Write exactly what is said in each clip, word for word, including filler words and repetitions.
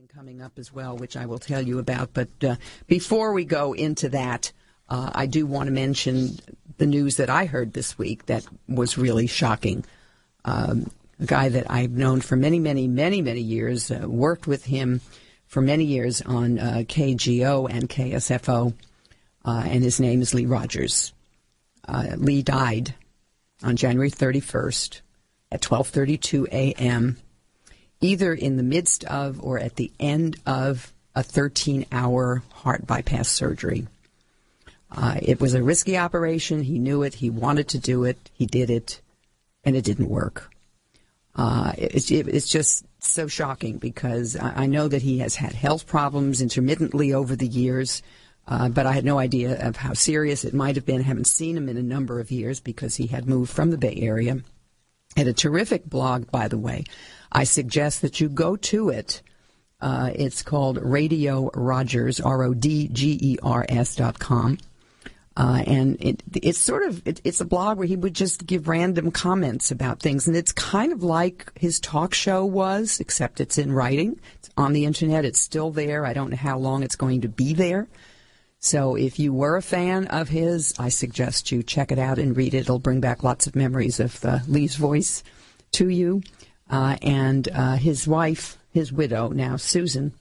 coming up as well, which I will tell you about. But uh, before we go into that, uh, I do want to mention the news that I heard this week that was really shocking. Um, a guy that I've known for many, many, many, many years, uh, worked with him for many years on uh, K G O and K S F O, uh, and his name is Lee Rogers. Uh, Lee died on January thirty-first at twelve thirty-two a.m., either in the midst of or at the end of a thirteen-hour heart bypass surgery. Uh, it was a risky operation. He knew it. He wanted to do it. He did it, and it didn't work. Uh, it, it, it's just so shocking because I, I know that he has had health problems intermittently over the years, uh, but I had no idea of how serious it might have been. I haven't seen him in a number of years because he had moved from the Bay Area. Had a terrific blog, by the way. I suggest that you go to it. Uh, it's called Radio Rogers, R O D G E R S dot com. Uh, and it, it's sort of, it, it's a blog where he would just give random comments about things. And it's kind of like his talk show was, except it's in writing. It's on the internet. It's still there. I don't know how long it's going to be there. So if you were a fan of his, I suggest you check it out and read it. It'll bring back lots of memories of uh, Lee's voice to you. Uh, and uh, his wife, his widow now, Susan,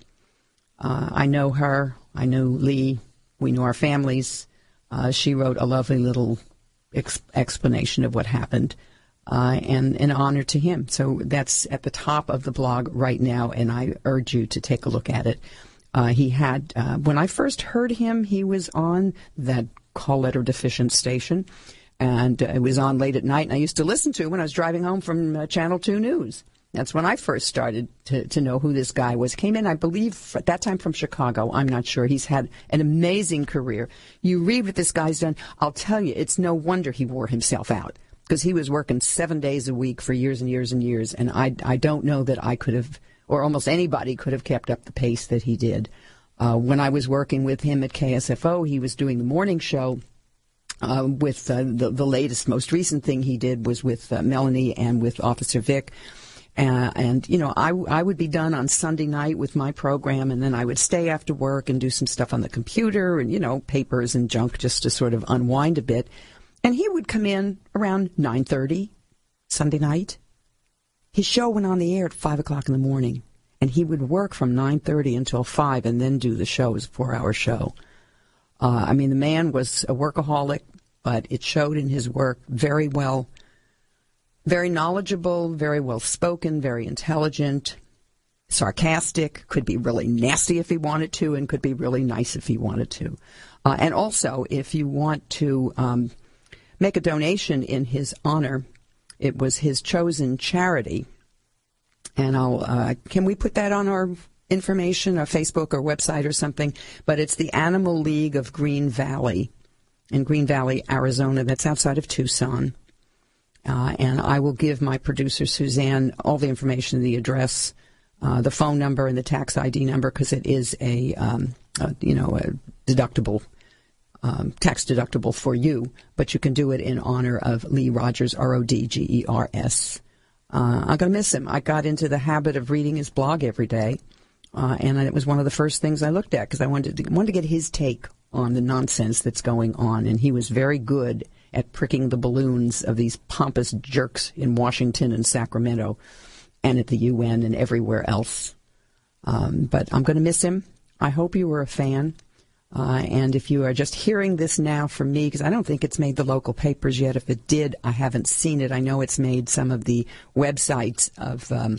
uh, I know her. I know Lee. We know our families. Uh, she wrote a lovely little ex- explanation of what happened, uh, and an honor to him. So that's at the top of the blog right now, and I urge you to take a look at it. Uh, he had, uh, when I first heard him, he was on that call letter deficient station, and uh, it was on late at night, and I used to listen to it when I was driving home from uh, Channel two News. That's when I first started to, to know who this guy was. Came in, I believe, at that time from Chicago. I'm not sure. He's had an amazing career. You read what this guy's done. I'll tell you, it's no wonder he wore himself out because he was working seven days a week for years and years and years. And I, I don't know that I could have, or almost anybody could have kept up the pace that he did. Uh, when I was working with him at K S F O, he was doing the morning show. Uh, with uh, the, the latest, most recent thing he did was with uh, Melanie and with Officer Vic. Uh, and, you know, I, I would be done on Sunday night with my program, and then I would stay after work and do some stuff on the computer and, you know, papers and junk just to sort of unwind a bit. And he would come in around nine thirty Sunday night. His show went on the air at five o'clock in the morning, and he would work from nine thirty until five and then do the show. It was a four-hour show. Uh, I mean, the man was a workaholic, but it showed in his work very well. Very knowledgeable, very well-spoken, very intelligent, sarcastic, could be really nasty if he wanted to, and could be really nice if he wanted to. Uh, and also, if you want to um, make a donation in his honor, it was his chosen charity. And I'll, uh, can we put that on our information, our Facebook or website or something? But it's the Animal League of Green Valley in Green Valley, Arizona. That's outside of Tucson. Uh, and I will give my producer, Suzanne, all the information, the address, uh, the phone number, and the tax I D number, because it is a, um, a, you know, a deductible, um, tax deductible for you. But you can do it in honor of Lee Rogers, R O D G E R S. Uh, I'm going to miss him. I got into the habit of reading his blog every day, uh, and it was one of the first things I looked at because I wanted to, wanted to get his take on the nonsense that's going on, and he was very good at pricking the balloons of these pompous jerks in Washington and Sacramento and at the U N and everywhere else. Um, but I'm going to miss him. I hope you were a fan. Uh, and if you are just hearing this now from me, because I don't think it's made the local papers yet. If it did, I haven't seen it. I know it's made some of the websites of um,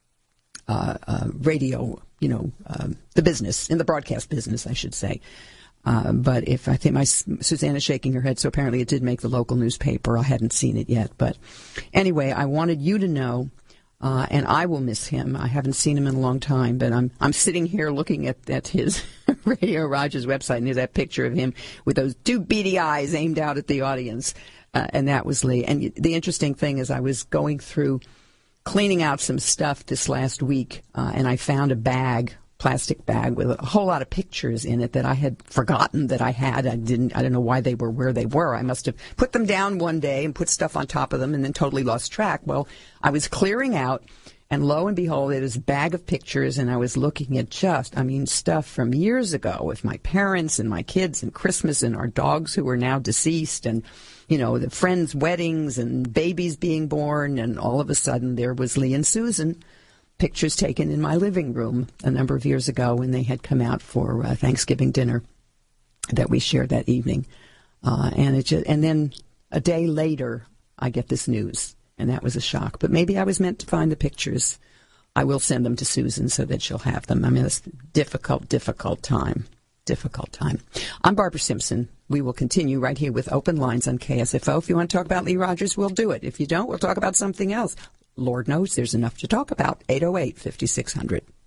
uh, uh, radio, you know, um, the business, in the broadcast business, I should say. Uh, but if I think my Susanna's shaking her head, so apparently it did make the local newspaper. I hadn't seen it yet. But anyway, I wanted you to know, uh, and I will miss him. I haven't seen him in a long time, but I'm I'm sitting here looking at, at his Radio Rogers website, and there's that picture of him with those two beady eyes aimed out at the audience, uh, and that was Lee. And the interesting thing is I was going through cleaning out some stuff this last week, uh, and I found a bag plastic bag with a whole lot of pictures in it that I had forgotten that I had. I didn't, I don't know why they were where they were. I must have put them down one day and put stuff on top of them and then totally lost track. Well, I was clearing out And lo and behold, it was a bag of pictures, and I was looking at just, I mean, stuff from years ago with my parents and my kids and Christmas and our dogs who are now deceased and, you know, the friends' weddings and babies being born. And all of a sudden there was Lee and Susan, pictures taken in my living room a number of years ago when they had come out for uh, Thanksgiving dinner that we shared that evening. Uh, and it just, and then a day later, I get this news. And that was a shock. But maybe I was meant to find the pictures. I will send them to Susan so that she'll have them. I mean, it's a difficult, difficult time. Difficult time. I'm Barbara Simpson. We will continue right here with Open Lines on K S F O. If you want to talk about Lee Rogers, we'll do it. If you don't, we'll talk about something else. Lord knows there's enough to talk about. eight oh eight, five six zero zero.